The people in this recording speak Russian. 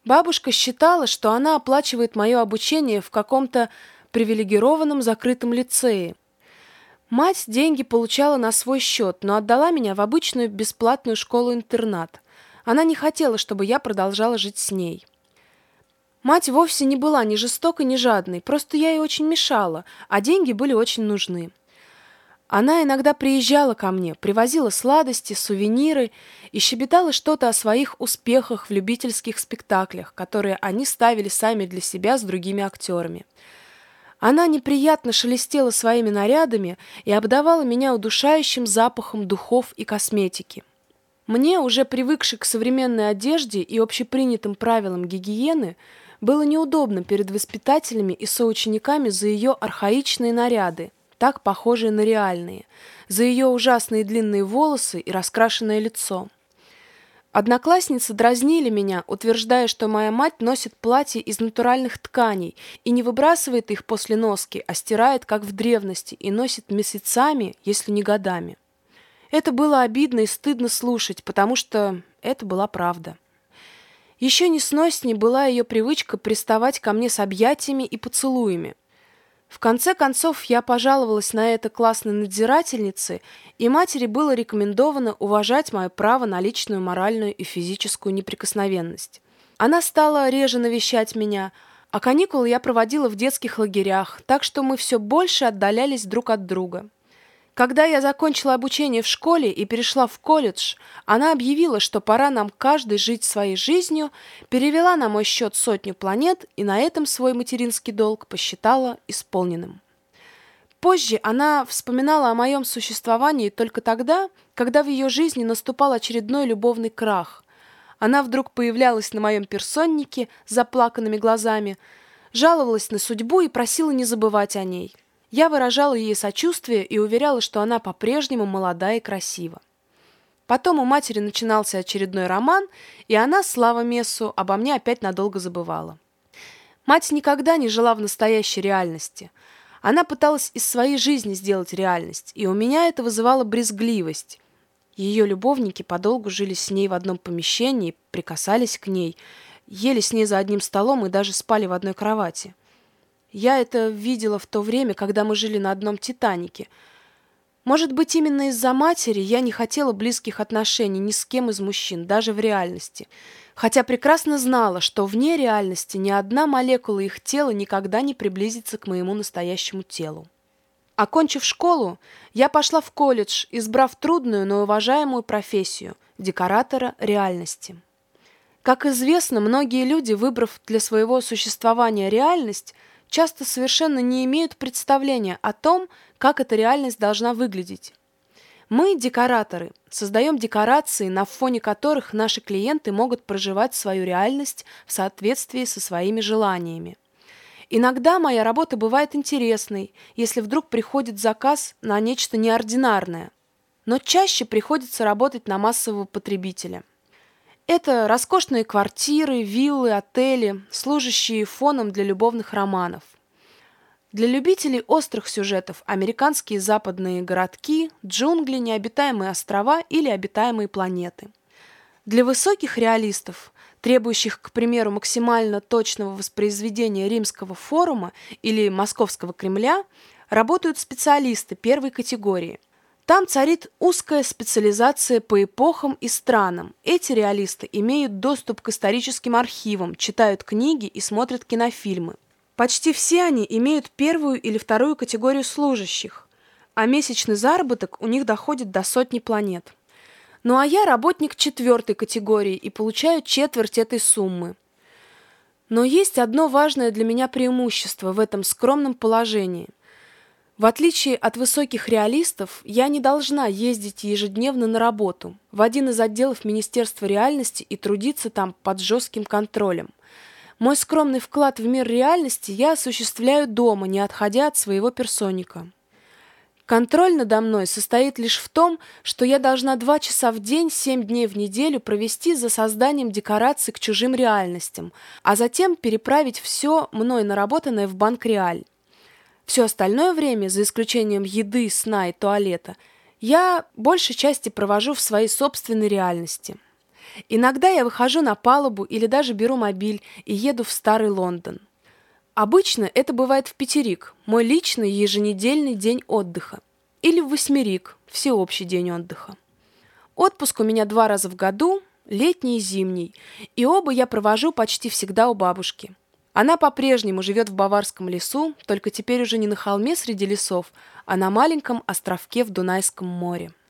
Бабушка считала, что она оплачивает мое обучение в каком-то привилегированном закрытом лицее. Мать деньги получала на свой счет, но отдала меня в обычную бесплатную школу-интернат. Она не хотела, чтобы я продолжала жить с ней. Мать вовсе не была ни жестокой, ни жадной, просто я ей очень мешала, а деньги были очень нужны. Она иногда приезжала ко мне, привозила сладости, сувениры и щебетала что-то о своих успехах в любительских спектаклях, которые они ставили сами для себя с другими актерами. Она неприятно шелестела своими нарядами и обдавала меня удушающим запахом духов и косметики. Мне, уже привыкшей к современной одежде и общепринятым правилам гигиены, было неудобно перед воспитателями и соучениками за ее архаичные наряды, так похожие на реальные, за ее ужасные длинные волосы и раскрашенное лицо. Одноклассницы дразнили меня, утверждая, что моя мать носит платья из натуральных тканей и не выбрасывает их после носки, а стирает, как в древности, и носит месяцами, если не годами. Это было обидно и стыдно слушать, потому что это была правда. Еще несносней была ее привычка приставать ко мне с объятиями и поцелуями. В конце концов, я пожаловалась на это классной надзирательнице, и матери было рекомендовано уважать мое право на личную моральную и физическую неприкосновенность. Она стала реже навещать меня, а каникулы я проводила в детских лагерях, так что мы все больше отдалялись друг от друга. Когда я закончила обучение в школе и перешла в колледж, она объявила, что пора нам каждый жить своей жизнью, перевела на мой счет 100 планет и на этом свой материнский долг посчитала исполненным. Позже она вспоминала о моем существовании только тогда, когда в ее жизни наступал очередной любовный крах. Она вдруг появлялась на моем персоннике с заплаканными глазами, жаловалась на судьбу и просила не забывать о ней. Я выражала ей сочувствие и уверяла, что она по-прежнему молода и красива. Потом у матери начинался очередной роман, и она, слава Мессу, обо мне опять надолго забывала. Мать никогда не жила в настоящей реальности. Она пыталась из своей жизни сделать реальность, и у меня это вызывало брезгливость. Ее любовники подолгу жили с ней в одном помещении, прикасались к ней, ели с ней за одним столом и даже спали в одной кровати. Я это видела в то время, когда мы жили на одном «Титанике». Может быть, именно из-за матери я не хотела близких отношений ни с кем из мужчин, даже в реальности. Хотя прекрасно знала, что вне реальности ни одна молекула их тела никогда не приблизится к моему настоящему телу. Окончив школу, я пошла в колледж, избрав трудную, но уважаемую профессию – декоратора реальности. Как известно, многие люди, выбрав для своего существования реальность, часто совершенно не имеют представления о том, как эта реальность должна выглядеть. Мы, декораторы, создаем декорации, на фоне которых наши клиенты могут проживать свою реальность в соответствии со своими желаниями. Иногда моя работа бывает интересной, если вдруг приходит заказ на нечто неординарное, но чаще приходится работать на массового потребителя. Это роскошные квартиры, виллы, отели, служащие фоном для любовных романов. Для любителей острых сюжетов американские западные городки, джунгли, необитаемые острова или обитаемые планеты. Для высоких реалистов, требующих, к примеру, максимально точного воспроизведения Римского форума или Московского Кремля, работают специалисты первой категории. Там царит узкая специализация по эпохам и странам. Эти реалисты имеют доступ к историческим архивам, читают книги и смотрят кинофильмы. Почти все они имеют первую или вторую категорию служащих, а месячный заработок у них доходит до 100 планет. Ну а я работник 4 категории и получаю четверть этой суммы. Но есть одно важное для меня преимущество в этом скромном положении. В отличие от высоких реалистов, я не должна ездить ежедневно на работу в один из отделов Министерства реальности и трудиться там под жестким контролем. Мой скромный вклад в мир реальности я осуществляю дома, не отходя от своего персонника. Контроль надо мной состоит лишь в том, что я должна 2 часа в день, 7 дней в неделю провести за созданием декораций к чужим реальностям, а затем переправить все мной наработанное в банк Реаль. Все остальное время, за исключением еды, сна и туалета, я большей части провожу в своей собственной реальности. Иногда я выхожу на палубу или даже беру мобиль и еду в Старый Лондон. Обычно это бывает в пятерик, мой личный еженедельный день отдыха, или в восьмерик, всеобщий день отдыха. Отпуск у меня 2 раза в году, летний и зимний, и оба я провожу почти всегда у бабушки. Она по-прежнему живет в Баварском лесу, только теперь уже не на холме среди лесов, а на маленьком островке в Дунайском море.